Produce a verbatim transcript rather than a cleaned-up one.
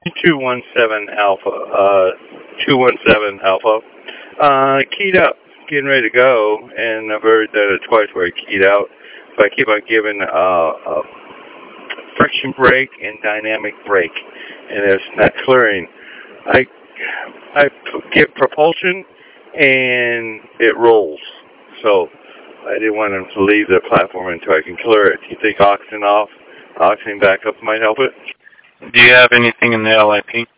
two one seven Alpha, uh, two one seven Alpha. Uh, keyed up, getting ready to go, and I've heard that it's twice where I keyed out, but I keep on giving, uh, a friction brake and dynamic brake, and it's not clearing. I, I give propulsion, and it rolls, so I didn't want him to leave the platform until I can clear it. Do you think oxygen off, oxygen back up might help it? Do you have anything in the L I P?